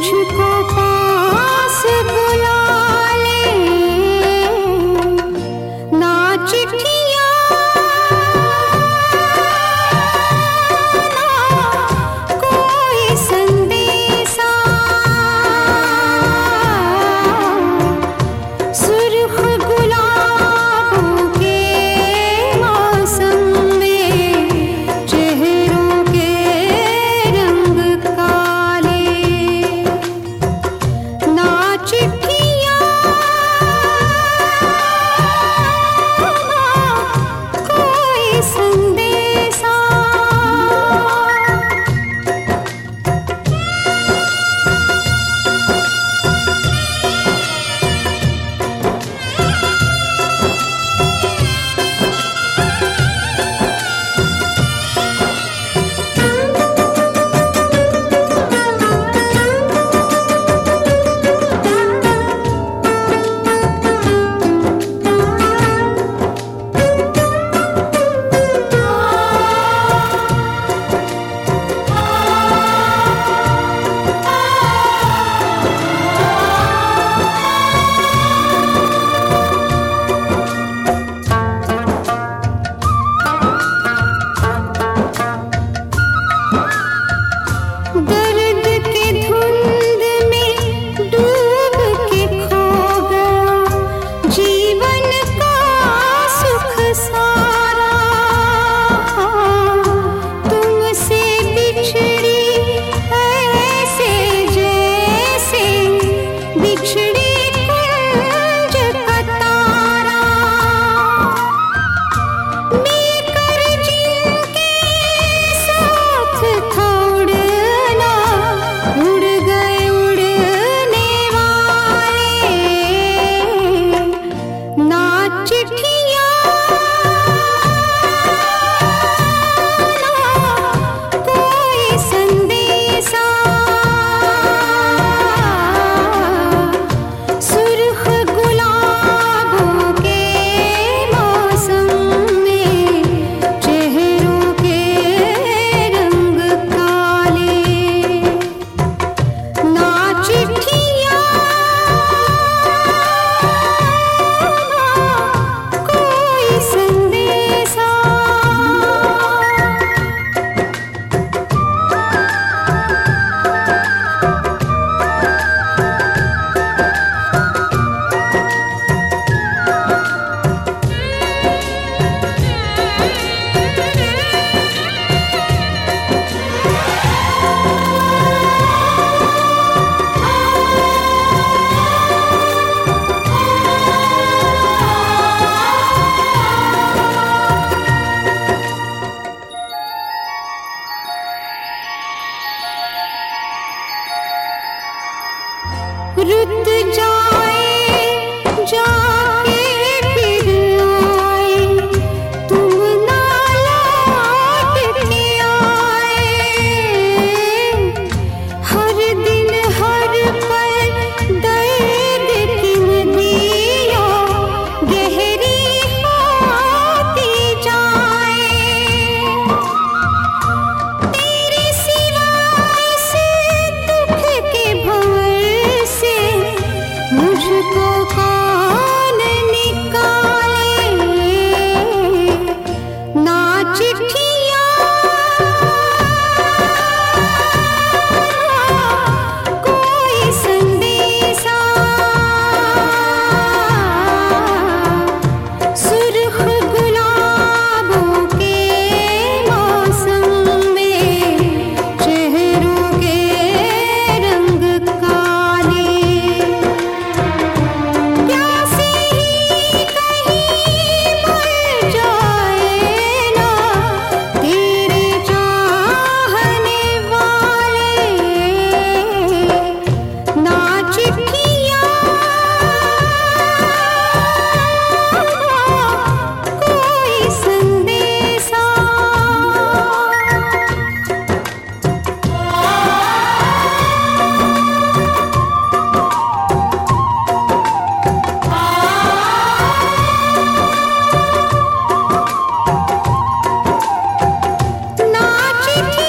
मुझको पास बुला ले, ना चिट्ठियाँ ना कोई संदेशा, सुर्ख गुलाबों के मौसम में चेहरों के रंग काले, ना चिट्ठियाँ ना कोई संदेशा। दर्द के धुंध में डूब के खो गया जीवन का सुख सारा, तुमसे बिछड़ी ऐसे जैसे बिछड़ी कुंज का तारा, मिलकर जिनके साथ था उड़ना, उड़ गए उड़ने वाले, ना चिट्ठियाँ ना कोई संदेशा, सुर्ख गुलाबों के मौसम में चेहरों के रंग काले, ना चिट्ठियाँ ना कोई संदेशा। रुत जाए जाके फिर आए, तुम ना लौट के आए, हर दिन हर पल दर्द की नदियाँ गहरी होती जाए, तेरे सिवा इस दुख के भंवर से मुझको कौन निकाले, ना चिट्ठियाँ ना कोई संदेशा, सुर्ख गुलाबों के मौसम में चेहरों के रंग काले, प्यासे ही कहीं मर जाए ना तेरे चाहने वाले, ना चिट्ठियाँ ना कोई संदेशा। ना चिट्ठी